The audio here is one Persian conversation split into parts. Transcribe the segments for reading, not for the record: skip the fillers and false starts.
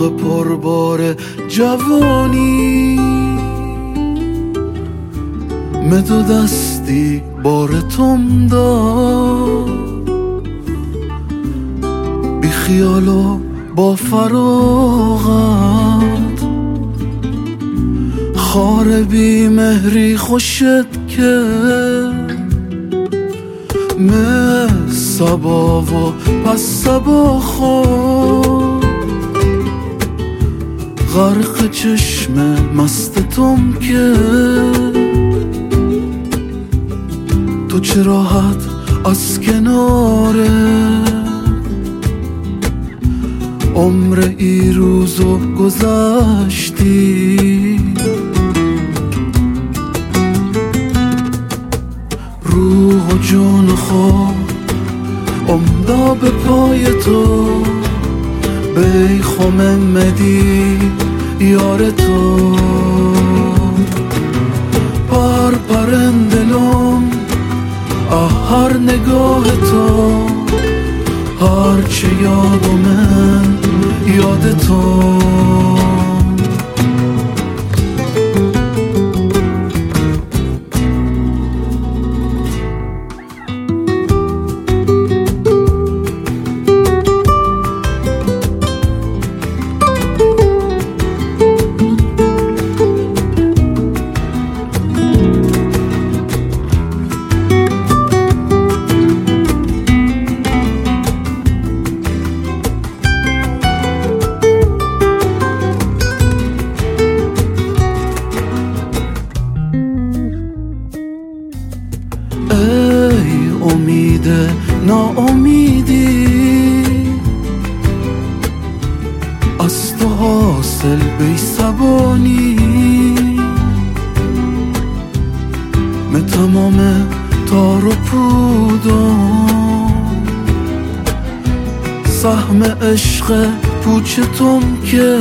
باغ پربار جوانی، مدو دستی بارتم داد، بی خیال و با فراغت، خار بی مهری خوشت کرد، صبا و پس صبا خود غرق چشم مستتم کرد. تو چه راحت از کناره عمر ای روزو گذشتی، روح و جون خود امدا به پای تو، بیخم مدی یار تو، پرندلم هر نگاه تو، هر چه یاد من یاد تو. ای امید ناامیدی، از تو حاصل بی سبانی، من تمام تار و پودم، سهم عشق پوچتم که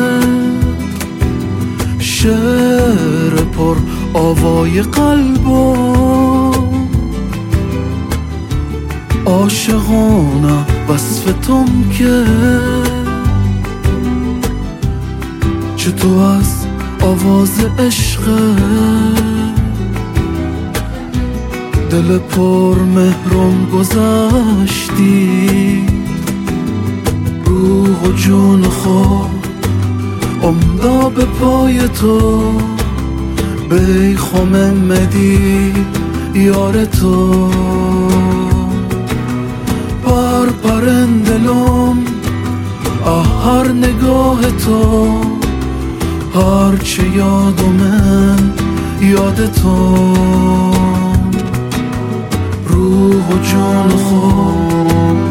شعر پر آوای قلبم، عاشقانه وصفتم که چه تو از آواز عشق دل پر مهرم گذشتی، روح و جون خود امدا به پای تو، بیخم مدی یار تو، پرندلم هر نگاه تو، هر چه یاد من یاد تو، روح و جان خود